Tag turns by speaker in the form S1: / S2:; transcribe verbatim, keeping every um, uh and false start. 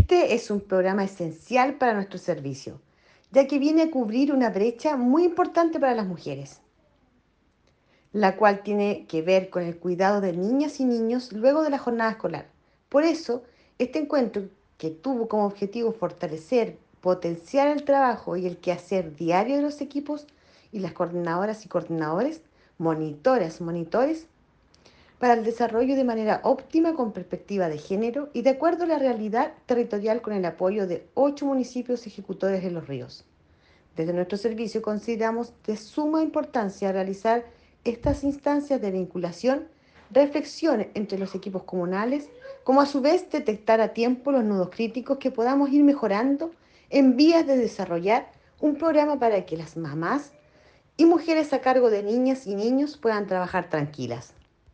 S1: Este es un programa esencial para nuestro servicio, ya que viene a cubrir una brecha muy importante para las mujeres, la cual tiene que ver con el cuidado de niñas y niños luego de la jornada escolar. Por eso, este encuentro, que tuvo como objetivo fortalecer, potenciar el trabajo y el quehacer diario de los equipos y las coordinadoras y coordinadores, monitoras, monitores, para el desarrollo de manera óptima con perspectiva de género y de acuerdo a la realidad territorial con el apoyo de ocho municipios ejecutores de los ríos. Desde nuestro servicio consideramos de suma importancia realizar estas instancias de vinculación, reflexión entre los equipos comunales, como a su vez detectar a tiempo los nudos críticos que podamos ir mejorando en vías de desarrollar un programa para que las mamás y mujeres a cargo de niñas y niños puedan trabajar tranquilas.